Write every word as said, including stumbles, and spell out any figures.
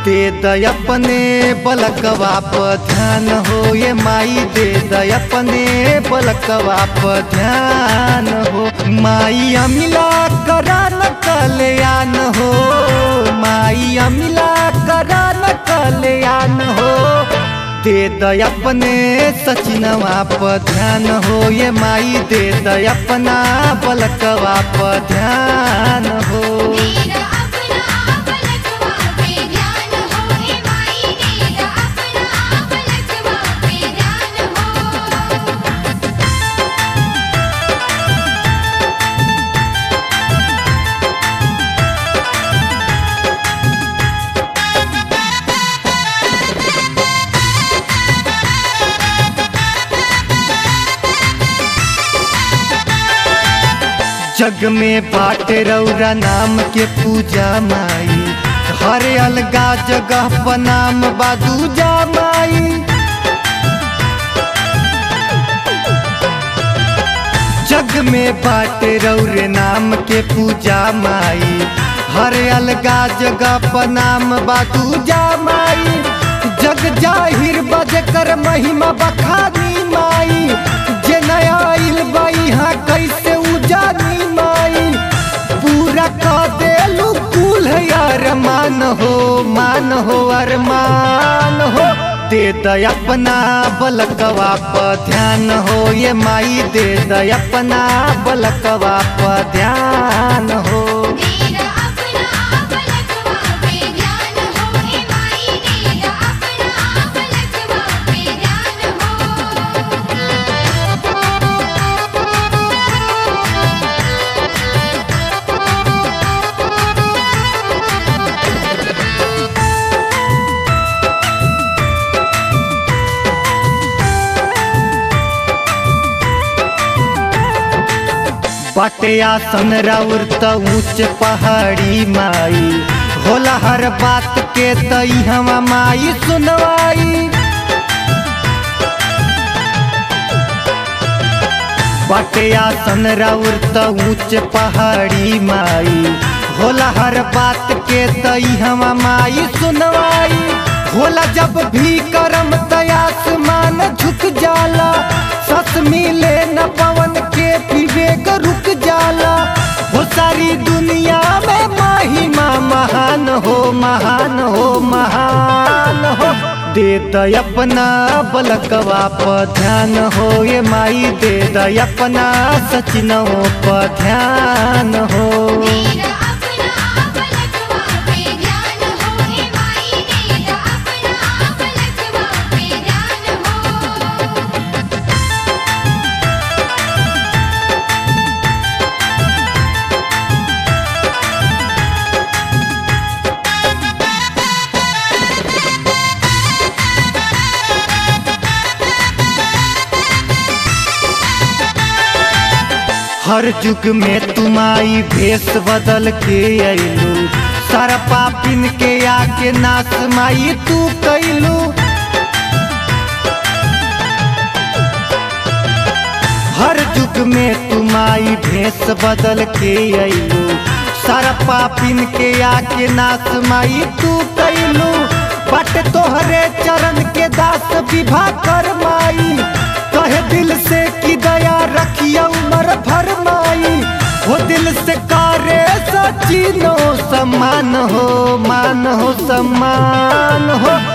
दे दय अपने बलकवा पर ध्यान हो ये माई, दे दय अपने बलकवा पर ध्यान हो। माई अमिला करा न कल्याण हो, माई अमिला करा न कल्याण हो। दे दय अपने सचिनवा पर ध्यान हो ये माई, दे दय अपना बलकवा पर ध्यान हो। जग में बाटे रौरा नाम के पूजा माई, हर अलगा जगह पर नाम बादूजा माई। जग में बाटे रौरे नाम के पूजा माई, हर अलगा जगह पर नाम बादूजा माई। जग जाहिर बज कर महिमा बखानी माई, जे नया आइल बाई हाँ कैसे उजानी माई। पूरा का देलू कुल है अरमान हो, मान हो अरमान हो। दे दय अपना बलकवा पर ध्यान हो ये माई, दे दय अपना बलकवा पर ध्यान हो। बाटे आसन राउर त ऊंच पहाड़ी माई, होला हर बात के तई हवा माई सुनवाई। बाटे आसन राउर त ऊंच पहाड़ी माई, होला हर बात के तई हवा माई सुनवाई। होला जब भी करम तयासमान झुक जाला, सस मिले न पवन के विवेक रुक जाला। वो सारी दुनिया में महिमा महान हो, महान हो, महान हो। दे दय अपना बलकवा पर ध्यान हो ये माई, दे दय अपना सचिनों पर ध्यान हो। हर युग में तुम आई भेष बदल के अइलू, सारा पापिन के आके नाश माई तू कैलू। हर युग में तुम आई भेष बदल के अइलू, सारा पापिन के आके नाश माई तू कैलू। बट तोहरे चरण के दास विभा कर माई, कहे दिल से की दया रखिया उमर भर माई। वो दिल से कारे सचिनो सम्मान हो, मान हो, सम्मान हो।